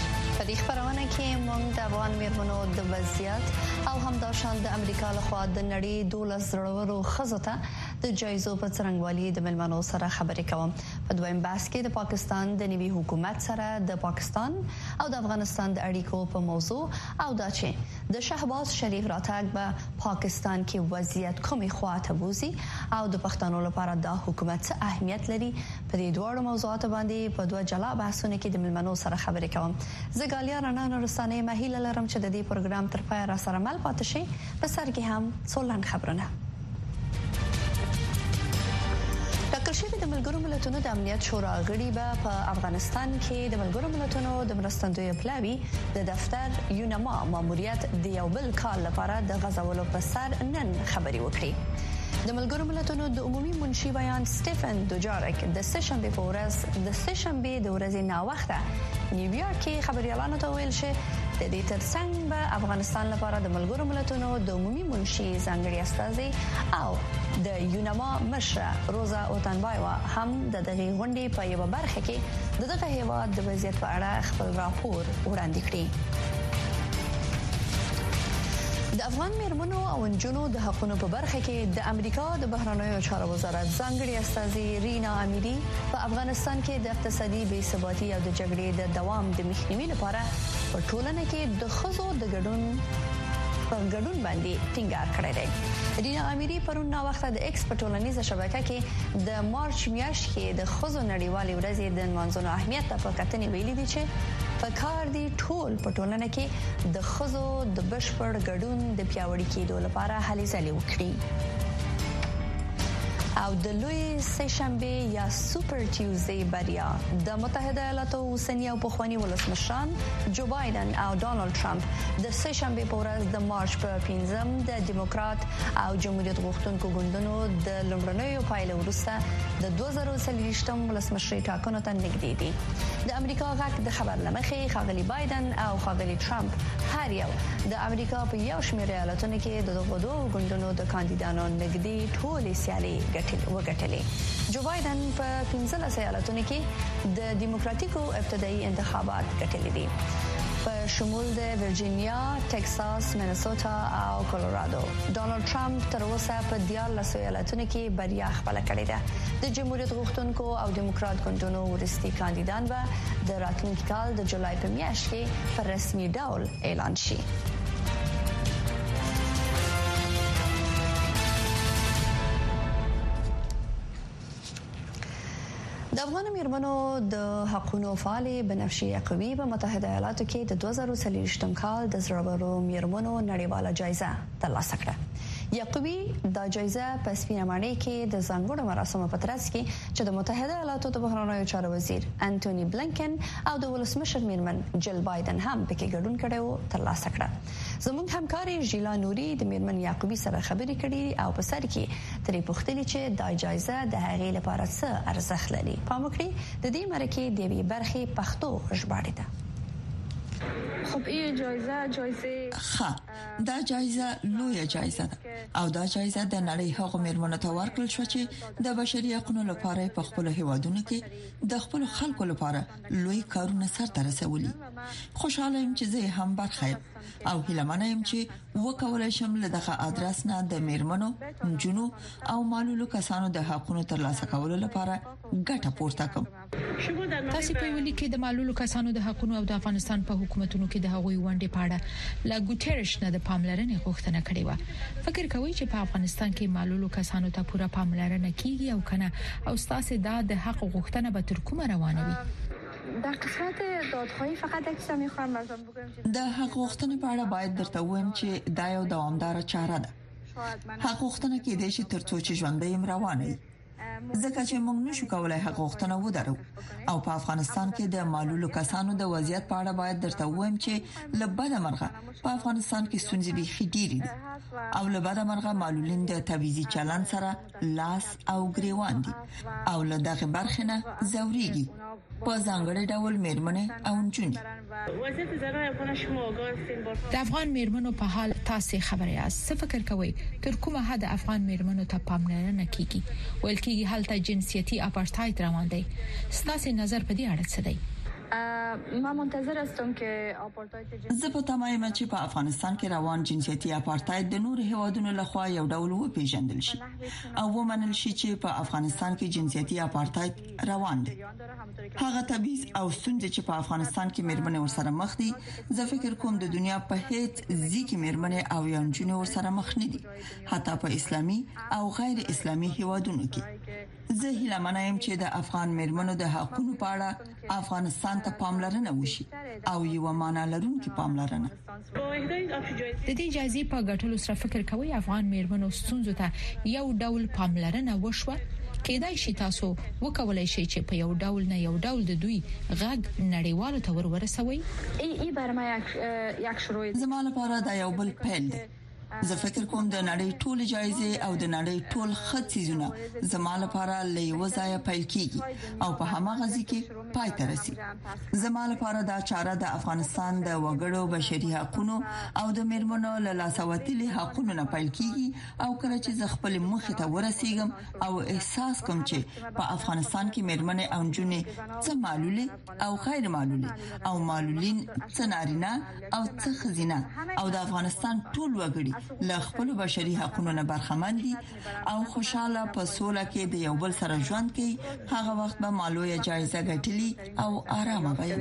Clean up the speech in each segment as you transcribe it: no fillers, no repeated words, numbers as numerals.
په دې خبرونه کې موږ د افغان میرمنو د وضعیت او همداشان د امریکا لخوا د نړۍ 12 زړورو ښځو ته د جایزو په څرنګوالي د ملمنو سره خبرې کوم. په دویم بحث کې د پاکستان د نوي حکومت سره د پاکستان او د افغانستان د اړیکو په موضوع او دا چې د شهباز شریف راتګ په پاکستان کې وضعیت کومې خواته بوزي او د پښتنو لپاره د حکومت څه اهمیت لري. په دې دوه موضوعات باندې په دوه جلا بحثونو کې د ملمنو سره خبرې کوم. زګالیا رانا نورستاني مهیله لرم چې د دې پروګرام تر پای را سره مل پاتې شي. په سر کې هم څولن خبرونه. ټاکل شوی د ملګرو ملتونو د امنیت شورا غړي به په افغانستان کې د ملګرو ملتونو د مرستندوی پلاوی د دفتر یونما ماموریت د یو بل کال لپاره د غزولو په سر نن خبري وکړي. د ملګرو ملتونو د عمومي منشي بیان سټيفن دوجارک د سشنبه په ورځ د ورځې نا وخته نیویارک کې خبريالانو ته ویل چې د دې ترڅنګ به افغانستان لپاره د ملګرو ملتونو د عمومي منشي ځانګړي استازي او د یونما مشره روزا اوتانبایوا هم د دغه غونډې په یو برخه کې دغه هیواد د وضعیت په اړه خپل راپور وړاندې کړی. د افغان میرمنو او نجونو د حقوقو په برخه کې د امریکا د بهرنیو چارو وزارت ځانګړي استازي رینا امیری په افغانستان کې د اقتصادي بې ثباتۍ او د جګړې د دوام د مخنیوي لپاره په ټولنه کې د ښځو د ګډون باندې ټینګار کړی دی. رینا امیری پرون نا وخت د ایکس په ټولنیزه شبکه کې د مارچ میاشت کې د ښځو نړیوالې ورځې د منځونو اهمیت په کتنې ویلي دي چې په کار دي ټول په ټولنه کې د ښځو د بشپړ ګډون د پیاوړي کېدو لپاره هلې ځلې وکړي. او د لوی سهشنبه یا سوپر ټیوزډے بریا د متحده ایالاتو اوسنی او پخوانی ولسمشران جو بایدن او ډونالد ټرمپ د سهشنبه په ورځ د مارچ په 5م د دیموکرات او جمهوریت غوښتونکو ګوندونو د لومړنیو پایلو وروسته د 2023م ولسمشري ټاکنو ته نږدې دي. د امریکا غږ د خبر لمخې خاغلی بایدن او خاغلی ټرمپ هر یو د امریکا په یو شمېر ایالتونو کې د دغو دوه ګوندونو د کاندیدانو نږدې ټولې سیالۍ وګټلې. جو بایدن په 15 ایالتونو کې د دیموکراتیکو ابتدایي انتخابات ګټلې دي په شمول د ورجینیا، ټکساس، مینیسوټا او کولورادو. ډونالد ټرمپ تر اوسه په 14 ایالتونو کې بریا خپل کړې ده. د جمهوریت غوښتونکو او دیموکرات ګوندونو ورستي کاندیدان به د راتلونکي کال د جولای په میاشت کې په رسمي ډول اعلان شي. د افغان میرمنو د حقوقو فعالې بنفشي یعقوبی په متحده ایالاتو کې د 2023م کال د زړورو میرمنو نړیواله جایزه ترلاسه کړه. یعقوبی دا جایزه په سپینمانۍ کې د ځانګړو مراسمو په ترڅ کې چې د متحده ایالاتو د بهرنیو چارو وزیر انټونی بلنکن او د ولسمشر میرمن جل بایدن هم پکې ګډون کړو ترلاسه کړه. زموږ همکاري ژیلا نوري د میرمن یعقوبی سره خبرې کړې او په سر کې ترې پوښتنه چې دا جایزه د هغې لپاره څه ارزښت لري. پام وکړئ د دې مرکې د وی برخې پښتو ژباړه ده. خب این جایزه دا جایزه لویه جایزه ده او دا جایزه د نړۍ هغو میرمنو ته ورکړل شو چې د بشري حقوقو لپاره په خپل هیوادونو کې د خپل خلکو لپاره لوی کارونه سرته رسولي. خوشاله يم چې زه هم برخه یم او هیله یم چې وکولای شم له دغه ادرس نه د میرمنو، جنو او معلولو کسانو د حقوقو ترلاسه کولو لپاره ګټه پورته کوم. تاسو په ویلي کې د معلولو کسانو د حقوقو او د افغانستان په حکومتونو کې د هغوی ونډې په اړه لا ګوتریش نه د پاملرنې غوښتنه کړې و. فکر کوي چې په افغانستان کې معلولو کسانو ته پوره پاملرنه کیږي او کنه او تاسو د حق غوښتنه به تر کومه روانه وي؟ در قسمت دادخواهی فقط اکثر میخوام ازم بگم د حق غوښتنې په اړه باید درته وایم چې دا یو دوامدار چاره ده. حق غوښتنه کې د شي ترڅو چې ژوندۍ روانه وي. ځکه چې موږ نشو کولای حق غوښتنه ودرو او په افغانستان کې د معلولو کسانو د وضعیت په اړه باید درته وایم چې لبد مرغه په افغانستان کې ستونزې بيخي ډېرې دي او لبد مرغه معلولین د تبعیضي چلند سره لاس او ګریوان دي او له دغه برخې نه زوريږي په ځانګړي ډول میرمنې او نجونې. د افغان میرمنو په حال تاسو خبرې یاست. څه فکر کوئ تر کومه حد افغان میرمنو ته پاملرنه کیږي؟ ویل کېږي هلته جنسيتي اپارټایډ روان دی. ستاسو نظر په دې اړه څه دی؟ ما منتظر هستم که آپارتاید زه په تمایم چې په افغانستان کې روان جنسيتي اپارتاید د نور هیوادونو لخوا یو ډول وپیژندل شي او ومنل شي چې په افغانستان کې جنسيتي اپارتاید روان دي. هغه تبعیض او ستونزې چې په افغانستان کې مېرمنې ورسره مخ دي، زه فکر کوم د دنیا په هیڅ ځکه مېرمنې او یانجونې ورسره مخ نه دي، حتی په اسلامي او غیر اسلامي هیوادونو کې. زه هیله منم چې د افغان مېرمنو د حقوقو په اړه افغانستان ته پاملرنه وشي او یو معنا لرونکي پاملرنه. د دې جایزې په ګټلو سره فکر کوي افغان مېرمنو ستونزو ته یو ډول پاملرنه وشوه. کېدای شي تاسو وکولای شئ چې په یو ډول نه یو ډول د دوی غږ نړیوالو ته ورسوي. ای برای یک شروع زما لپاره دا یو بل پیل دی. زه فکر کوم د نړۍ ټول جایزې او د نړۍ ټول خدمتونه زما لپاره لیو ځای پیل کیږي او په هماغه ځکه پای ته رسي. زما لپاره دا چاره د افغانستان د وګړو بشري حقوقو او د مېرمنو له لاسوهتلي حقوقو نه پیل کیږي او کله چې ز خپل مخ ته ورسیږم او احساس کوم چې په افغانستان کې مېرمنې او نجونې څه معلولي او غیر معلولي او معلولین څه نارینه او څه ښځینه او د افغانستان ټول وګړي له خپل بشري حقوقو نه برخمن دي او خوشاله په سوله کې د یو بل سره ژوند کوي، هغه وخت به مالویه جایزه ګټلي او آرامه وي.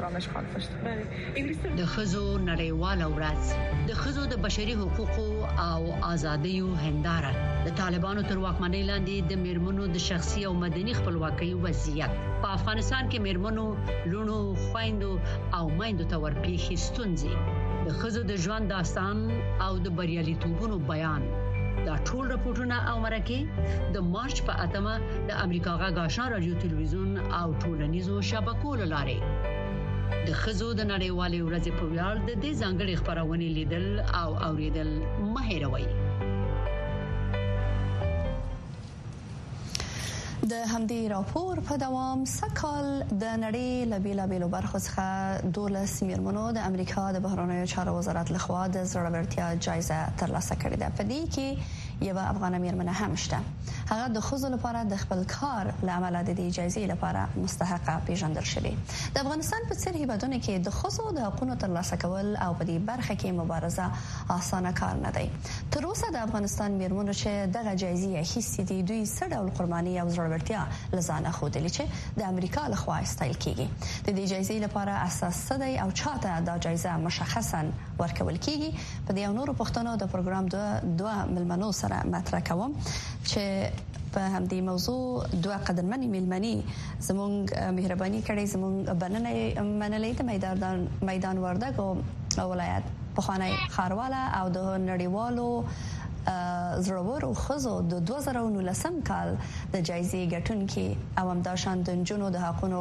د خزو نړیواله ورځ د خزو د بشري حقوقو او ازادیو هنداره د طالبانو تر واکمنۍ لاندې د مېرمنو د شخصي او مدني خپلواکۍ وضعیت په افغانستان کې مېرمنو لونو خويندو او مایندو ته ورپېښې ستونزې د خزو د ژوند داستان او د بریالیتوبونو بیان. دا ټول راپورټونه او مرکه د مارچ په 8 د امریکا غږ آشنا رادیو تلویزیون او ټولنیزو شبکو لاره د خزو د نړیوالې ورځې په ویاړ د دې ځانګړي خبرونه لیدل او اوریدل مه هېروئ. د همدې راپور په دوام سکهال د نړۍ له بیلابېلو برخو څخه 12 مېرمنو د امریکا د بهرنیو چارو وزارت لخوا د زړورتیا جایزه ترلاسه کړې ده. په دې کې یو افغان مېرمنه هم شته. هغه د خزو لپاره د خپل کار لامل د دې جایزې لپاره مستحقه پیژندل شوې. د افغانستان په څېر هیوادونو کې د خزو د حقوقو ترلاسه کول او په دې برخه کې مبارزه اسانه کار نه دی. تر اوسه د افغانستان مېرمنو چې دغه جایزې اخیستې دي، دوی څه ډول قرباني او ورتیا لزانه خودلی چې د امریکا لخوا استایل کیږي. د دې جایزې لپاره اساس څه دی او چاته دا جایزه مشخصا ورکول کیږي؟ په دې نورو پښتنو د پروګرام دوه ملمنو سره مطرح کوم چې په همدې موضوع دوه قدرمنې ملمنې زموږ مهرباني کړې، زموږ بننه منلې د میدان وردګ او ولایت پخوانی خارواله او د نړیوالو زړورو خزو د 2019 کال د جایزې ګټونکي او همداشان د جنونو د حقوقو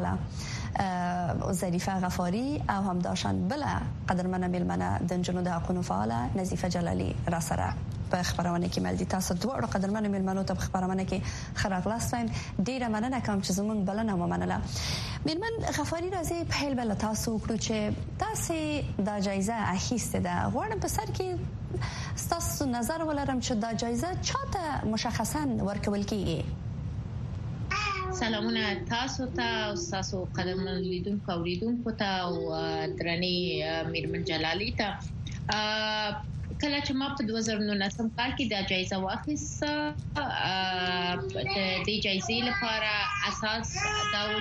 فعاله ظریفه غفاری او همداشان بل قدرمنه ملمنه د جنونو د حقوقو فعاله نظیفه جلالی را سره په خبرونه کې ملدي. تاسو دوه قدرمنه ملمنو ته په خبرونه کې خراغلاستین. ډیره مننه کوم چې زمون بلنه ومنله. ملمن غفاری راځي په هیل بل تاسو کړو چې تاسو دا جایزه اخیسته ده. غواړم په سر کې تاسو نظر ولرم چې دا جایزه چاته مشخصا ورکول کیږي؟ سلامونه تاسو ته او تاسو قدرمن لیدونکو اوریدونکو ته او درنې میرمن جلالی ته. کله چې ما په 2019 کال کې د جایزه واخیسته، د دې جایزې لپاره اساس دا و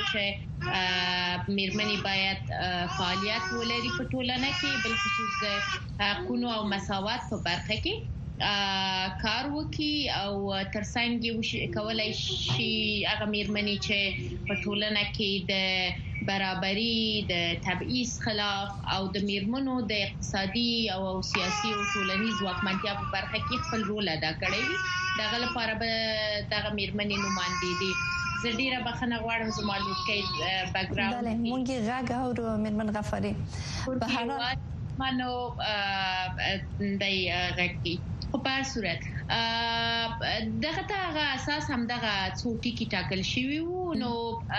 چې میرمنې باید فعالیت ولري په ټولنه کې، بل خصوص د حقوقو او مساوات په برخه کې کار وکړي او ترڅنګ یې کولای شي هغه میرمنې چې په ټولنه کې د برابرۍ، د تبعیض خلاف او د میرمنو د اقتصادي او سیاسي او ټولنیز واکمنتیا په برخه کې خپل رول ادا کړی وي. دغه لپاره به دغه میرمنې نمائندې دي. زه ډیره بخښنه غواړم زما لوکي بیک ګراوند. بله مونږ غږ اورو میرمن غفاری. په هر منو دای غږی په هر صورت دغه ته اساس هم دغه څوکۍ کې ټاکل شوی وو. نو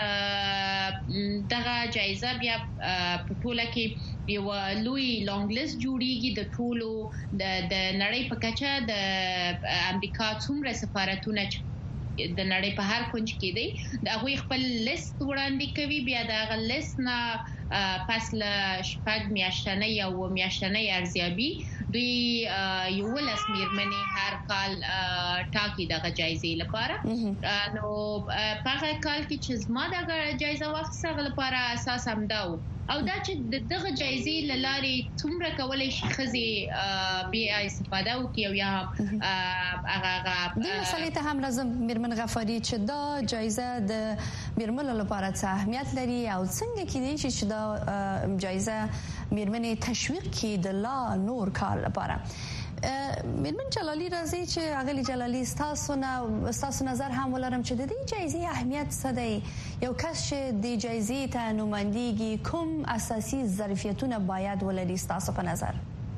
دغه جایزه بیا په ټوله کې یو لوی لانګ لیست جوړیږي د ټولو د نړۍ په کچه د امریکا څومره سفارتونه د نړۍ په هر کونج کې دی دا غوي خپل لیست وړاندې کوي بیا دا لیست نه پس له شپږ میاشتنۍ او میاشتنۍ ارزیابي دوی یو لس میرمنې هر کال ټاکي دغه جایزې لپاره نو په هغه کال کې چې زما دغه جایزه واخیسته لپاره اساس هم دا او دا چې دغه جایزې لارې څومره کولای شي خزي بیا استفاده وکړي او یا هغه د مسلې ته هم لازم میرمن غفاری چې دا جایزه د میرمنو لپاره څه اهمیت لري او څنګه کېدای شي چې دا جایزه میرمنې تشویق کړي د لا نور کار لپاره میرمن جلالی راځي چې اغلی جلالی تاسو نظر هم ولرم چې د دې جایزې اهمیت څه دی یو کس چې د جایزې ته نوماندګي کوم اساسي ظرفیتونه باید ولري تاسو په نظر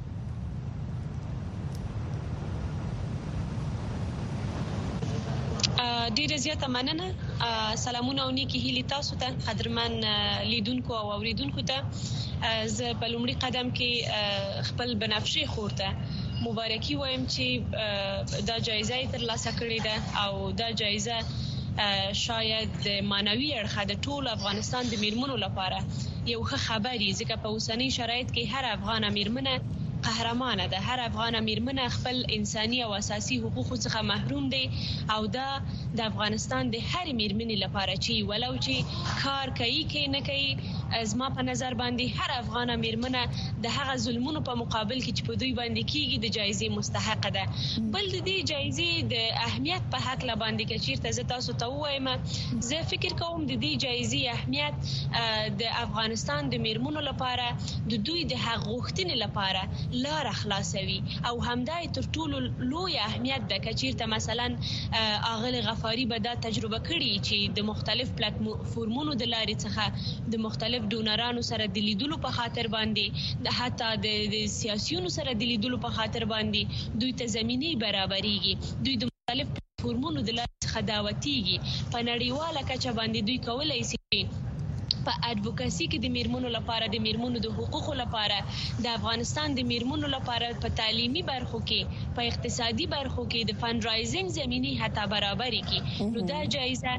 ډیره زیاته مننه سلامونه او نیکی هیلي تاسو ته قدرمن لیدونکو او اوریدونکو ته زه په لومړي قدم کې خپل بنفشي خورته مبارکي وایم چې دا جایزه ترلاسه کړې ده او دا جایزه شاید معنوي اړخ د ټول افغانستان د میرمنو لپاره یو ښه خبري ځکه په اوسنۍ شرایط کې هر افغان میرمنه قهرمانه ده هر افغان میرمنه خپل انساني او اساسي حقوقو څخه محروم دي او دا د افغانستان د هر میرمنې لپاره چې ولو چې کار کوي کې نه کوي زما په نظر باندې هر افغان میرمنه د هغه ظلمونو په مقابل کې چې په دوی باندې کیږي د جایزې مستحق ده بل د دې جایزې د اهمیت په حق لا باندې کې چیرته زه تاسو ته وایم زه فکر کوم د دې جایزې اهمیت د افغانستان د میرمنو لپاره د دوی د حق غوښتنې لپاره لار خلاصوي او همدای تر ټولو لوی اهمیت د کچیرته مثلا اغل غفاری به دا تجربه کړي چې د مختلف پلیټفورمونو د لارې څخه د مختلف ډونرانو سره د لیدلو په خاطر باندې د حتی د سیاسيونو سره د لیدلو په خاطر باندې دوی ته زميني برابرېږي دوی د مختلف پلیټفورمونو د لارې څخه دعوتيږي په نړیواله کچه باندې دوی کولای شي په اډوکاسي کې د میرمنو لپاره د میرمنو د حقوقو لپاره د افغانستان د میرمنو لپاره په تعلیمي برخو کې په اقتصادي برخو کې د فند رایزینګ زميني حتی برابرۍ کې نو دا جایزه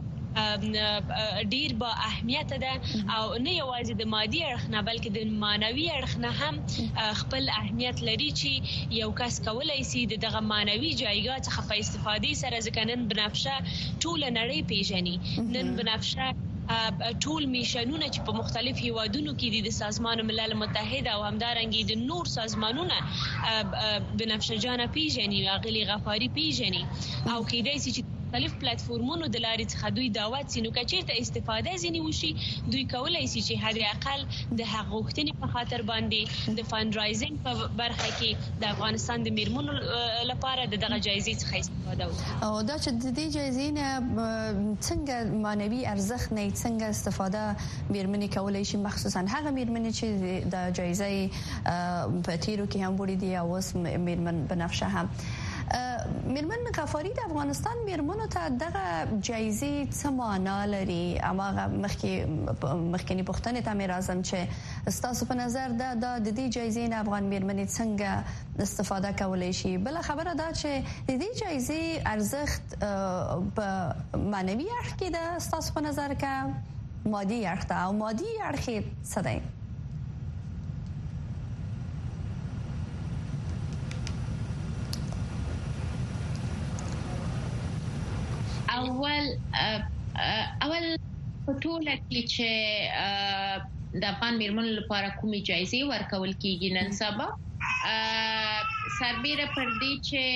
ډیر با اهمیت ده او نه یوازې د مادي اړخ نه بلکې د مانوي اړخ نه هم خپل اهمیت لري چې یو کس کولای شي دغه مانوي جایګه څخه په استفادې سره ځکه نن بنفشه ټول نړۍ پیژني نن بنفشه ټول میشنونه چې په مختلف هیوادونو کې د سازمان ملل متحد او همدارنګه د نور سازمانونو بنفشه جان پیژني غلي غفاری پیژني او کېدای شي چې مختلف پلیټفورمونو د لارې څخه دوی دعوت سينو کچیرته استفاده ځنی وشي دوی کولای شي چې حد اقل د حق غوښتنې په خاطر باندې د فند رایزینګ په برخه کې د افغانستان د میرمنو لپاره دغه جایزې څخه استفاده وکړي او دا چې د دې جایزې نه څنګه مانوي ارزښت نه څنګه استفاده میرمنې کولای شي مخصوصا هغه میرمنې چې د جایزې په تیرو کې هم وړي دي او اوس میرمن بنفشه هم میرمن غفاری د افغانستان میرمنو ته دغه جایزې څه معنا لري اما مخکنی پوښتنه ته مې راځم چې تاسو په نظر د دې جایزې نه افغان میرمنې څنګه استفاده کولای شي بل خبره دا چې د دې جایزې ارزښت په معنوي اړخ کې د تاسو په نظر کې مادي اړخ ته او مادي اړخ څه دی اول ټول کې چې د افغان میرمنو لپاره کومې جایزې ورکول کیږي نن سبا سربېره پر دې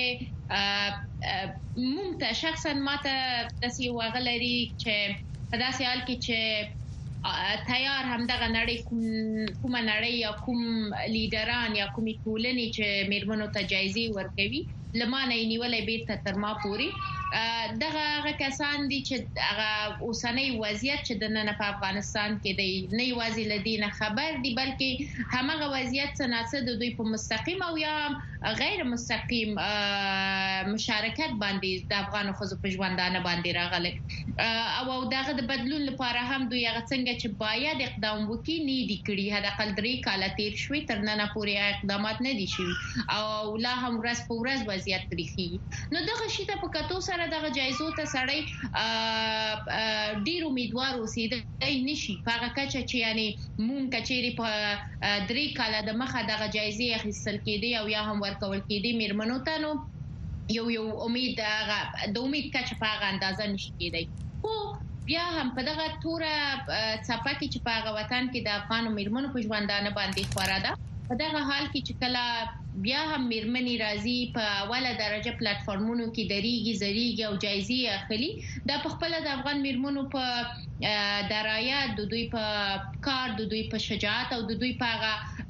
چې مونږ شخصا ماته داسې واغلري چې په داسې حال کې چې تیار همدغه نړۍ کومه نړۍ یا کوم لیډران یا کومې ټولنې چې میرمنو ته جایزې ورکوي لمانه نیولې بیرته تر ما پوري دغه کسان دي چې هغه اوسنۍ وضعیت چې د نن په افغانستان کې دی نه یوازې لدینه خبر دي بلکې همغه وضعیت څنګه د دوی په مستقیم او یا غیر مستقیم مشارکت باندې د افغان خزو په ژوندانه باندې راغله او دغه د بدلون لپاره هم دوی هغه څنګه چې باید اقدام وکړي نه دي کړی هدا قل 3 کال تیر شوي تر نن پورې اقدامات نه دي شوي او لا هم ورځ په ورځ وضعیت پریخي. نو دغه شی ته په کتو سره دغه جایزو ته سړی ډیر امیدوار اوسېدای نشي. هغه کچه چې یعنی مونږ کچېری په 3 کال د مخه دغه جایزې اخیستل کېدي او یا هم ورکول کېدي میرمنو ته، نو یو امید د امید کچه په هغه اندازه نشي کېدی. خو بیا هم په دغه توره صفه کې چې په هغه وطن کې د افغان میرمنو په ژوندانه باندې خورا ده، په دغه حال کې چې کله بیا هم میرمنې راځي په اوله درجه پلیټفارمونو کې دریږي زریږي او جایزې اخلي، دا په خپل د افغان میرمنو په درایت، د دوی په کار، د دوی په شجاعت او د دوی په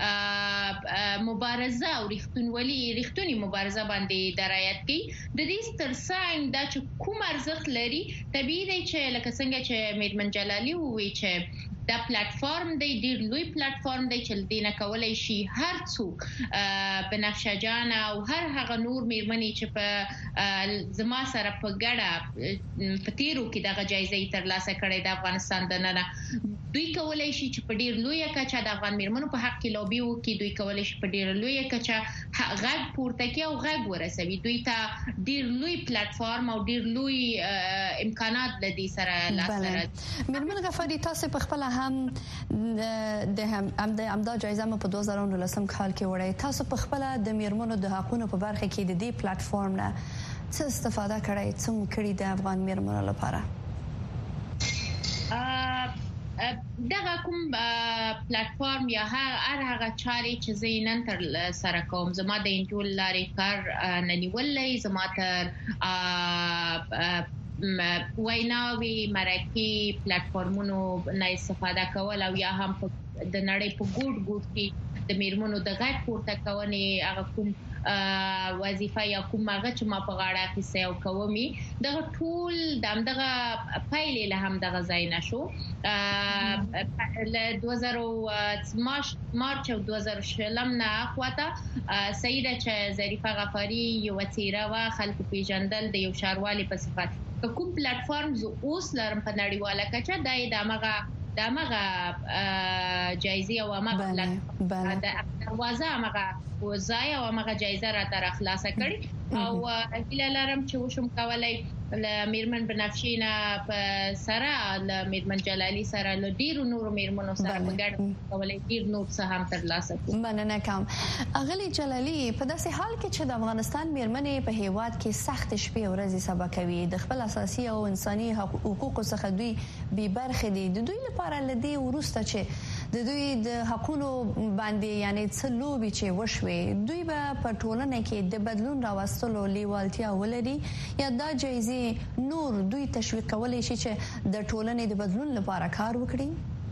مبارزه او رښتونی مبارزه باندې درایت کوي. د دې ترڅنګ دا چې کوم ارزښت لري، طبیعي دی چې لکه څنګه چې میرمن جلالي وویل چې دا پلیټفارم دی ډیر لوی پلیټفارم دی چې دینه کولای شي هر څوک بنفشه جان او هر هغه نور میرمنې چې په زما سره په ګډه په تیرو کې دغه جایزې ترلاسه کړې د افغانستان د نه دوی کولای شي چې په ډیر لوی کچه د افغان میرمنو په حق کې لوبي وکړي. دوی کولای شي په ډیر لوی کچه غږ پورته کړي او غږ ورسوي. دوی ته ډیر لوی پلیټفارم او ډیر لوی امکانات د دې سره لاسره. میرمن غفاری، تاسو په خپل هم د امدا جایزه په 2019 کال کې وړي. تاسو په خپل د میرمنو د حقوقو په برخه کې د دې پلیټفارم نه څه استفاده کړئ، څه کړی د افغان میرمنو لپاره؟ دغه کوم پلیټفارم یا هر هغه چاري چې زینن تر سره کوم، زما د انټول لارې کار ننیولې، زما تر ویناوي مرکه پلیټفارمونو نه استفاده کول او یا هم د نړۍ په ګوټ کې د میرمنو د غږ پورته کونې هغه کوم وظیفه یا کوم هغه چې ما په غاړه اخیسته او کومي، دغه ټول دغه پایلې له هم دغه ځای نشو. له 2000 مارچ او 2020 نه اخواته سیده چې ظریفه غفاری یو وسیره وا خلکو پیژندل د یو شاروالي په صفت کوم پلیټفارم زو اوس لرم په نړیواله کچه دغه جایزه او هغه د دروازه هغه وزای او هغه جایزه را تر خلاصه کړي او هیله لرم چې وشم کولای میرمن بنفشینا په سره ل میرمن جلالي سره ل ډیرو نور میرمنو سره په ګډه کولای ډیر نور څه هم ترلاسه کړي. مننه کوم. اغلی جلالي، په داسې حال کې چې د افغانستان میرمنې په هیواد کې سخت شپې او ورځې سبا کوي، د خپل اساسي او انساني حقوقو څخه دوی بې برخې دي، د دوی لپاره لدی ورسته چې د دوی د حقوقو باندې یعنی څه لوبي چې وشوي، دوی به په ټولنه کې د بدلون راوستلو لیوالتیا ولري یا دا جایزه نور دوی تشویق کولای شي چې د ټولنې د بدلون لپاره کار وکړي؟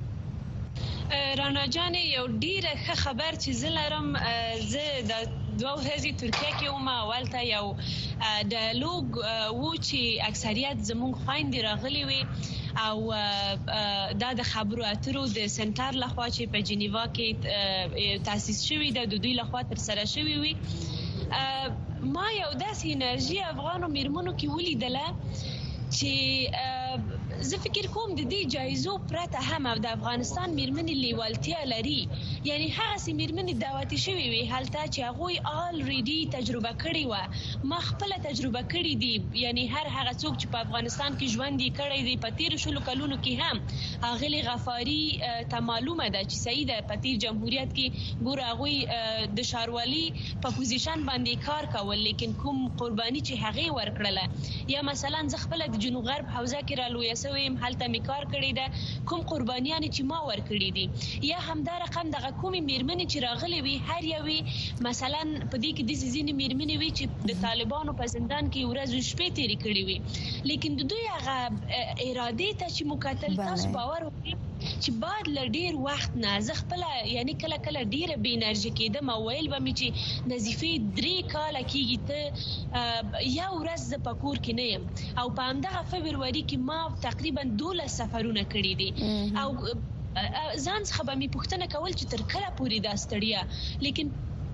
رانا جان، یو ډیره ښه خبر چې زلرم زه د دوه هزي ترکیه کې ومه اولته یو ډایالوګ و چې اکثریت زموږ خويندې راغلي وي او دا د خبرو اترو د سنټر لخوا چې په جنیوا کې تاسیس شوی د دوی لخوا تر سره شوی وي. ما یو داسې انرژي افغانو میرمنو کې ولیدله چې زه فکر کوم د دې جایزو پرته هم د افغانستان میرمنې لیوالتیا لري. یعنی هغه میرمنې دعوتي شوی وي هلته چې هغه الریډي تجربه کړې و، ما خپل تجربه کړې دي. یعنی هر هغه څوک چې په افغانستان کې ژوند کړی دی په تیر شلو کلونو کې هم اغلی غفاری ته معلومه ده چې سیده په تیر جمهوریت کې ګور هغه د شاروالي په پوزیشن باندې کار کول، لیکن کوم قرباني چې هغه ورکړله یا مثلا ز خپل د جنوب غرب حوزه کې را لوی سویم هلته می کار کړی ده، کوم قربانیان چې ما ورکړي دي یا همدا رقم دغه کومې میرمنې چې راغلي وي هر یوې مثلا په دې کې د ځینې میرمنې وي چې د طالبانو په زندان کې ورځ شپې تیرې کړې وي، لیکن د دوی هغه اراده ته چې مقاتل تاسو باور وکړي چې بعد ل ډیر وخت نه زه خپل یعنی کله کله ډیره بې انرژي کېدم او ویل به مې چې نظیفه 3 کاله کېږي ته یا ورځ ز پکور کې نه یم او په همدغه فبرवरी کې ما تقریبا 12 سفرونه کړی دي او ځان څخه به مې پوښتنه کول چې تر کله پورې دا ستړیا، لیکن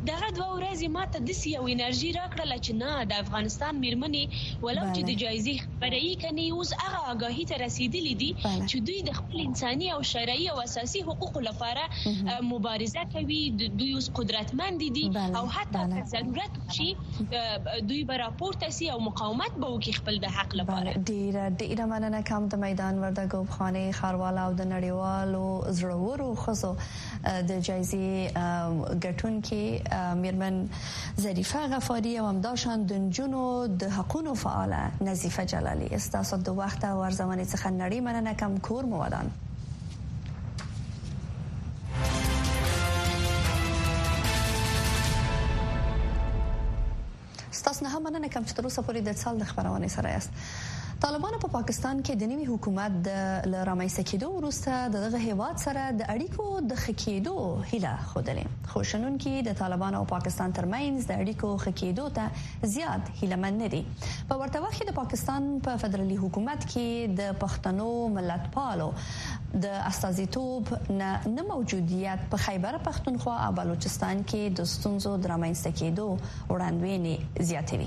دغه 2 ورځې ماته د یو انرژي راکړه چې نه د افغانستان میرمنې ولو چې د جایزې خبرې کني اوس هغه آگاهی ته رسیدلې دي چې دوی د خپل انساني او شرعي او اساسي حقوقو لپاره مبارزه کوي، دوی اوس قدرتمند دي او حتی ضرورت شي دوی به راپورته سي او مقاومت به وکړي خپل د حق لپاره. ډیره مننه کوم د میدان وردګو خانه خاروال او د نړیوالو زړورو خزو د جایزې ګټونکي میرمن ظریفه غفاری او همداشان د جنونو د حقوقو فعاله نظیفه جلالی. استاسو د وخت او ارزمنې څخه نړۍ مننه کوم کور مودان. تاسو نه هم مننه کوم چې تر اوسه پورې د څال د خبرونه سره یاست. طالبان په پاکستان کې د نوي حکومت د رامنځته کېدو وروسته دغه هیواد سره د اړیکو د خکېدو هیله خوده. خو شنونکي د طالبان او پاکستان ترمنځ د اړیکو خکېدو ته زیات هیلهمن نه دي. په ورته وخت کې د پاکستان په فدرالي حکومت کې د پښتنو ملتپالو د استازیتوب نه موجودیت په خیبر پښتونخوا او بلوچستان کې د ستونزو د رامنځته کېدو وړاندوینې زیاتوي.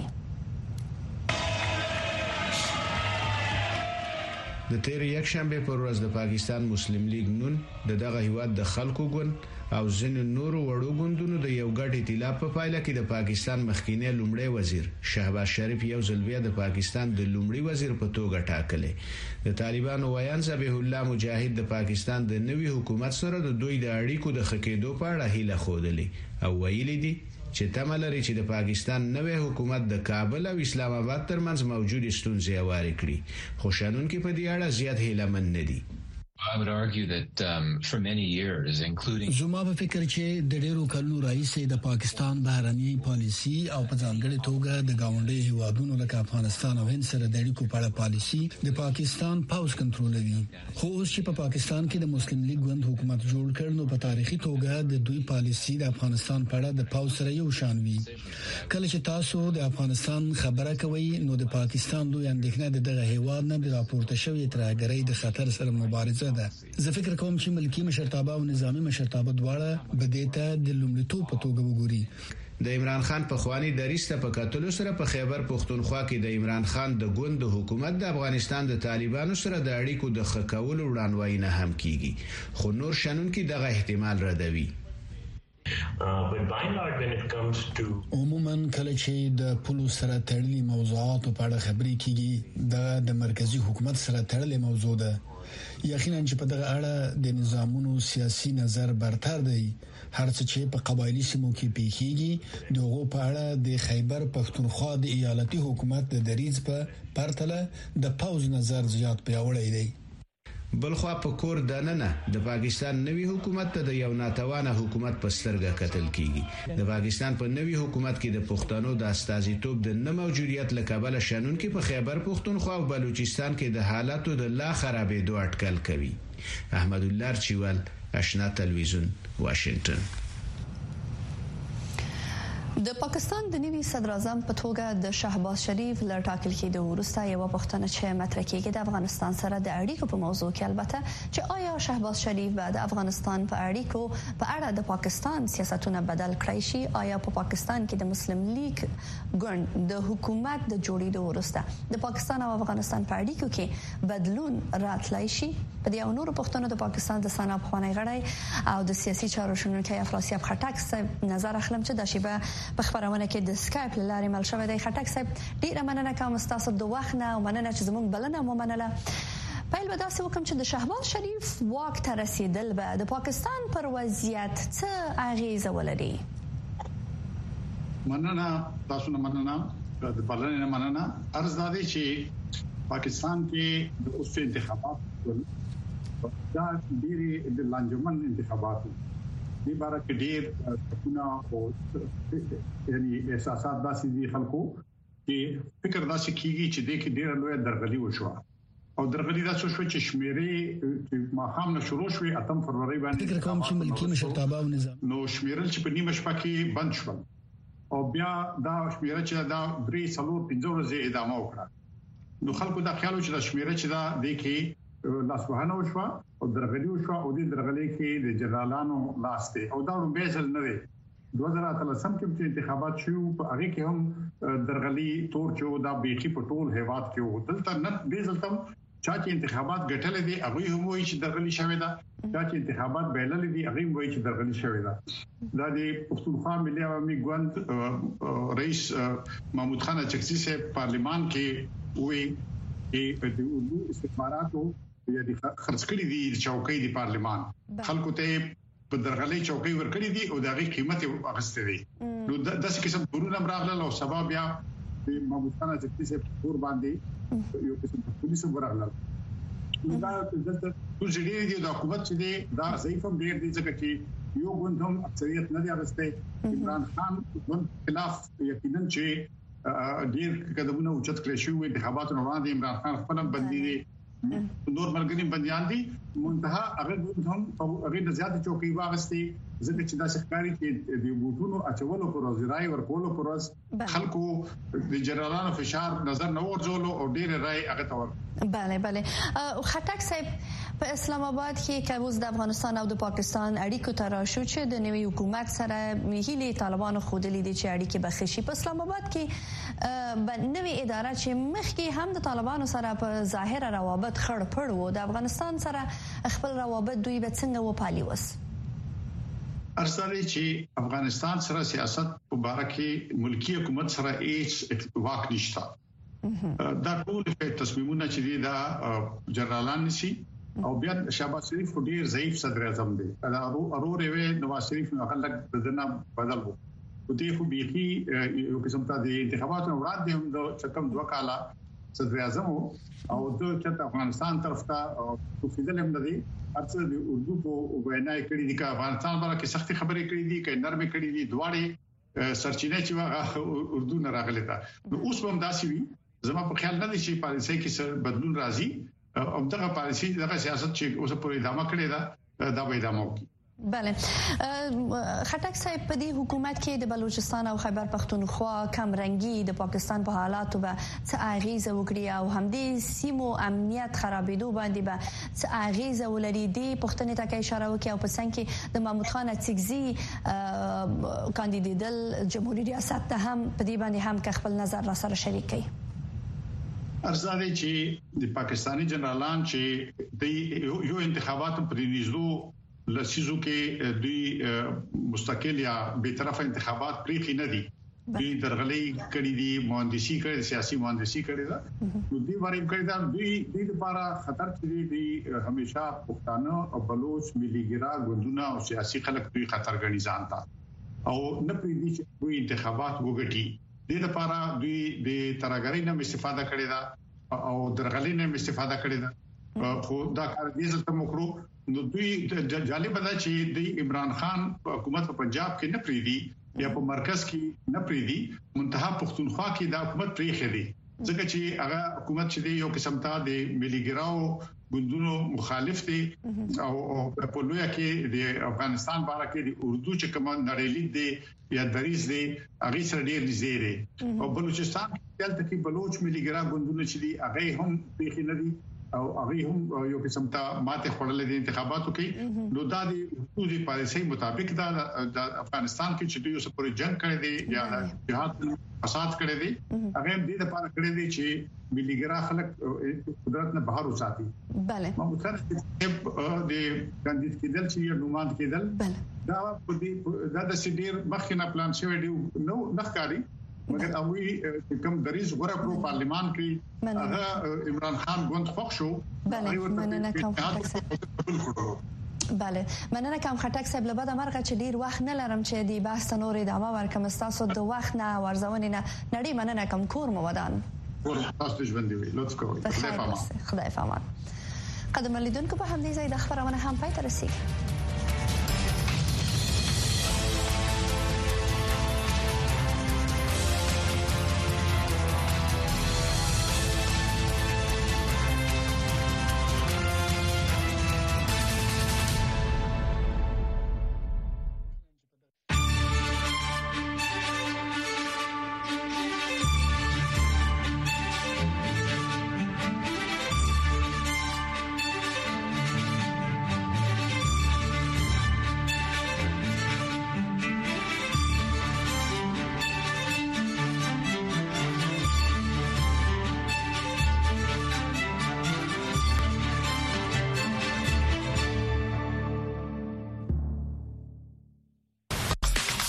د تیر یک شنبه پر ورځ د پاکستان مسلم لیگ نون دغه هیواد د خلکو ګوند او ځینو نورو وړو ګوندونو د یو ګډ ائتلاف په پایله کې د پاکستان مخکینی لومړی وزیر شهباز شریف یو ځل بیا د پاکستان د لومړي وزیر په توګه ټاکلی. د طالبانو ویان ذبیح الله مجاهد د پاکستان د نوي حکومت سره د دوی د اړیکو د خکېدو په اړه هیله خوده او ویلي دي چې تمه لري چې د پاکستان نوې حکومت د کابل او اسلام آباد ترمنځ موجودې ستونزې هوارې کړي. خو شنونکي په دې اړه زیات هیلهمن نه دي. I would argue that for many years including زما په فکر چې د ډیرو کلونو راهیسې د پاکستان بهرنی پالیسی او په ځانګړي توګه د گاونډي هیوادونو لکه افغانستان او هند سره د اړیکو په اړه پالیسی د پاکستان پاوز کنټرولوي. خو اوس چې په پاکستان کې د مسلم لیگ ګوند حکومت جوړ کړ نو په تاریخي توګه د دوی پالیسی د افغانستان په اړه د پاوز سره یو شان وي. کله چې تاسو د افغانستان خبره کوي نو د پاکستان دوی اندېښنه دغه هیواد نه د راپورته شوی ترهګرۍ د خطر سره مبارزه ده. زه فکر کوم چې ملکی مشرتابه او نظامی مشرتابه دواړه بدیته د لومړیتوب په توګه وګوري. د عمران خان په خواني دریسته په کتلو سره په خیبر پښتونخوا کې د عمران خان د ګوند حکومت د افغانستان د طالبانو سره د اړیکو د خکولو وړاندوینه هم کیږي. خو نور شنونکي دغه احتمال ردوي. عموما کله چې د پولو سره تړلي موضوعات په اړه خبرې کیږي د مرکزی حکومت سره تړلي موضوع ده. یقینا چې په دغه اړه د نظامونو سیاسي نظر برتر دی. هر څه چې په قبایلی سیمو کې پیښیږي دغه په اړه د خیبر پښتونخوا د ایالتي حکومت د دریځ په پرتله د پاوز نظر زیات پیاوړی دی. بلخوا په کور دننه د پاکستان نوي حکومت ته د یو ناتوانه حکومت په سترګه کتل کیږي. د پاکستان په نوي حکومت کې د پښتنو د استازیتوب د نه موجودیت لکبل شنونکي په خیبر پښتونخوا او بلوچستان کې د حالاتو د لا خرابېدو اټکل کوي. احمد الله چوال، آشنا تلویزیون، واشنگټن. د پاکستان د نوي صدر اعظم په توګه د شهباز شریف له ټاکل کېدو وروسته یو پوښتنه چې مطرح کېږي د افغانستان سره د اړیکو په موضوع کې، البته چې آیا شهباز شریف به د افغانستان په اړیکو په اړه د پاکستان سیاستونه بدل کړی شي؟ آیا په پاکستان کې د مسلم لیگ ګوند د حکومت د جوړېدو وروسته د پاکستان او افغانستان په اړیکو کې بدلون راتلای شي؟ په دې او نورو پوښتنو د پاکستان د سنا پخوانی غړی او د سیاسي چارو شنونکی افراسیاب خټک نظر اخلم چې د شیبه په خبرونه کې د سکایپ لارې مل شوې دی. خټک صاحب ډیره مننه کوم تاسو د وخت نه او مننه چې زموږ بلنه مو منله. پیل به تاسو وکم چې د شهباز شریف واک ته رسیدل به د پاکستان پر وضعیت څه اغیزه ولري؟ مننه تاسو نه مننه د بلنه نه مننه. عرض دا دی چې پاکستان کې د اوس انتخابات دا ډیری د لانجمن انتخابات دي باره کې ډیر څونه او یعنی احساسات داسې دي خلکو چې فکر داسې کیږي چې د کې ډیر لوی درغلي وشو او درغلي داسې شو چې شمیرې ما هم نه شروع شوې 8 فروری باندې فکر کوم چې ملکی مشرتابه او نظام نو شمیرل چې په نیمه شپه کې بند شو او بیا دا شمیره چې دا 3-4-5 ورځې ادامه وکړه. نو خلکو دا خیال و چې دا شمیره چې دا د کې لاسوهنه وشو او درغلي وشو او د درغلي کې د جنرالانو لاس ته او دا روبېزل نه وي 2013 کې چې انتخابات شو په هغه کې هم درغلي تور چې دا بيخي په ټول هیواد کې و دلته نه بیزلتم چې انتخابات ګټل دي هغه هم وایي چې درغلي شوې ده چې انتخابات بیلل دي هغه هم وایي چې درغلي شوې ده دا د پښتونخوا ملي عوامي ګوند رئیس محمود خان چکسي سے پارلیمان کې وی چې د اردو استخباراتو یا د خرڅ کړي دي چوکۍ د پارلیمان خلکو ته په درغلي چوکۍ ورکړي دي او دغه قیمت اخیسته دي نو داسې قسم ورونه راغله او سبب بیا د محمود خان چکسي سے پور باندې یو قسم پولیس ورغله دا دلته ټول جدي دي د حکومت چې دی دا ضعیف هم ډیر دي ځکه چې یو ګوند هم اکثریت نه دی اغسته عمران خان ګوند خلاف یقینا چې ډیر قدمونه اوچت کړی شو انتخاباتو وړاندې عمران خان خپل بندي دي نور مرګني بنديان دي منتها هغه هم هغه د زیات چوکۍ واغستي ځکه چې دا ښکاری چې د بوټونو اچولو پر ورځ ورکولو پر ورځ خلکو د جنرالانو فشار نظر نه ورځولو او ډېر رائے هغه تور بله خټک صاحب په اسلام آباد کې کوز د افغانستان او د پاکستان اړیکو تراشو چې د نوي حکومت سره هیله طالبانو خودلې دي چې اړیکې بخښي په اسلام آباد کې نوې اداره چې مخکې هم د طالبانو سره په ظاهر روابط خړ پړ وو د افغانستان سره خپل روابط دوی به څنګه وپالي وس ارسالي چې افغانستان سره سیاست په باره کې ملکی حکومت سره هیڅ اتفاق نشته دا ټول تصمیمونه چې دا جنرالان نشي او بیا شهباز شریف ډیر ضعیف صدر اعظم دی دا اورورې وې نواز شریف نو خلک بدنه بدل وو او دې خو بيخي یو قسم ته د انتخاباتو وړاندې هم د چکم 2 کاله صدر اعظم او د چت افغانستان طرف ته توفیدل هم دی اڅه د اردو په وینا کړي دي چې افغانستان باندې کې سختي خبرې کړې دي چې نرمه کړې دي دواړي سرچینه چې واغه اردو نه راغلي تا نو اوس هم داسي وي زما په خیال نه دي چې پالیسي کې بدلون راځي او دغه پالیسي دغه سیاست چې اوس په ادامه کړی دا به ادامه وکړي بله خټک صاحب په دې حکومت کې د بلوچستان او خیبر پختونخوا کم رنګي د پاکستان په حالاتو به څه اغیزه وکړي او همدې سیمو امنیت خرابېدو باندې به څه اغیزه ولري د پښتنې ته اشاره وکړي او په څنګه کې د محمود خان اڅکزي کاندیدیدل جمهوریت ریاست ته هم په دې باندې هم خپل نظر را سره شریک کړي ارزاده چې د پاکستانی جنرالان چې د یو انتخاباتو پر نيزو لسیزو کې دوی مستقل یا به طرفه انتخابات پریخي نه دي دوی درغلي کړي دي مهندسي کړي سیاسي مهندسي کړي دا دوی باندې کړي دا دوی لپاره خطر چې دي همیشه پښتانه او بلوچ مليګرا ګوندونه او سیاسي خلک دوی خطر ګڼي ځان ته او نه پریدي چې دوی انتخابات وګټي د لپاره دوی د ترګرۍ نه استفاده کړي دا او درغلي نه استفاده کړي دا خو دا کار دې څه مکرو نو دوی جالب ده چې د عمران خان حکومت په پنجاب کې نه پریدي یا په مرکز کې نه پریدي منتها پښتونخوا کې د حکومت پریخي دي ځکه چې هغه حکومت چې یو قسم ته د مليګراو ګوندونو مخالف دي او په لویا کې د افغانستان باره کې د اردو چې کوم نړیلي دي یا دریز دي هغه سره ډیر نږدې دي او بلوچستان دلته کې بلوچ مليګرا ګوندونه چې دي هغه هم پریخي نه دي او هغه هم یو قسم ته ماته خړلې د انتخاباتو کې نو د حکومتي پالیسۍ مطابق د افغانستان کې چې دوی اوس پورې جنگ کړی دی یا جهاد فساد کړی دی هغه دې لپاره کړی دی چې مليګرا خلک قدرت نه بهر وساتي بله محمود خان د کاندید کېدل چې نوماند کېدل دا په دې د سیډیر مخکنه پلان شوی دی نو نخکاری مګر اوی کوم دریز غره کړو پارلیمان کې هغه عمران خان غوند خوښ شو مننه کوم بله مننه کوم خټک صاحب لبا د مرګ چې ډیر وخت نه لرم چې دی بحث نور ادامه ورکم تاسو د وخت نه ورزونه نه نړۍ مننه کوم کور مو ودان تاسو ژوند دی لطف کوئ خدای پامان قدم لیدونکو په همدې ځای د خبرونه هم پای ته رسیدي